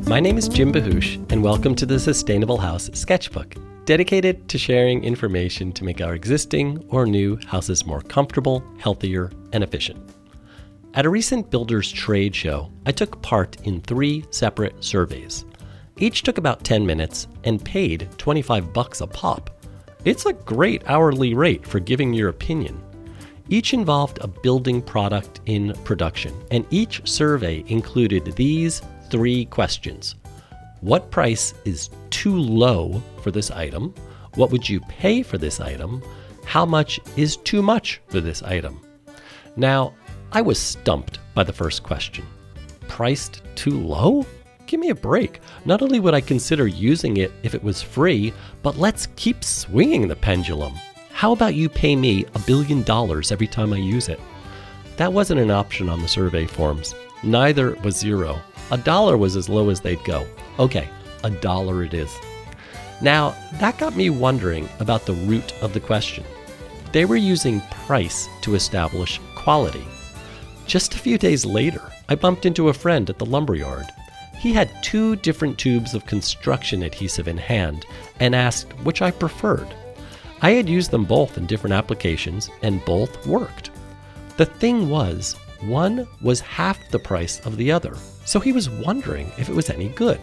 My name is Jim Bahush, and welcome to the Sustainable House Sketchbook, dedicated to sharing information to make our existing or new houses more comfortable, healthier, and efficient. At a recent builders trade show, I took part in 3 separate surveys. Each took about 10 minutes and paid $25 a pop. It's a great hourly rate for giving your opinion. Each involved a building product in production, and each survey included these 3 questions. What price is too low for this item? What would you pay for this item? How much is too much for this item? Now, I was stumped by the first question. Priced too low? Give me a break. Not only would I consider using it if it was free, but let's keep swinging the pendulum. How about you pay me $1 billion every time I use it? That wasn't an option on the survey forms. Neither was $0. $1 was as low as they'd go. Okay, $1 it is. Now, that got me wondering about the root of the question. They were using price to establish quality. Just a few days later, I bumped into a friend at the lumberyard. He had 2 different tubes of construction adhesive in hand and asked which I preferred. I had used them both in different applications and both worked. The thing was, one was half the price of the other, so he was wondering if it was any good.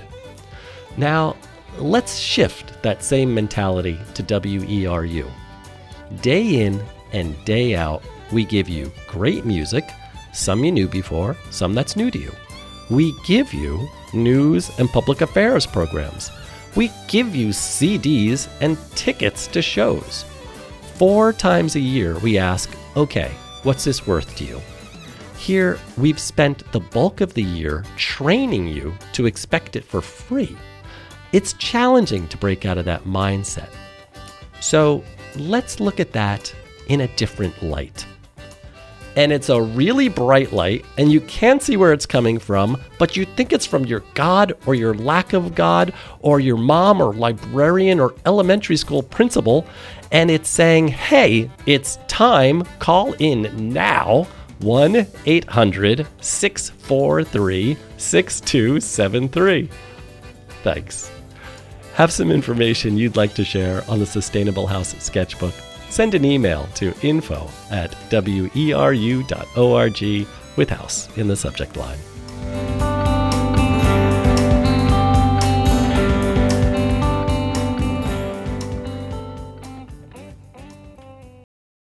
Now, let's shift that same mentality to WERU. Day in and day out, we give you great music, some you knew before, some that's new to you. We give you news and public affairs programs. We give you CDs and tickets to shows. 4 times a year, we ask, okay, what's this worth to you? Here, we've spent the bulk of the year training you to expect it for free. It's challenging to break out of that mindset. So let's look at that in a different light. And it's a really bright light, and you can't see where it's coming from, but you think it's from your God or your lack of God or your mom or librarian or elementary school principal, and it's saying, hey, it's time, call in now, 1-800-643-6273. Thanks. Have some information you'd like to share on the Sustainable House Sketchbook? Send an email to info@weru.org with house in the subject line.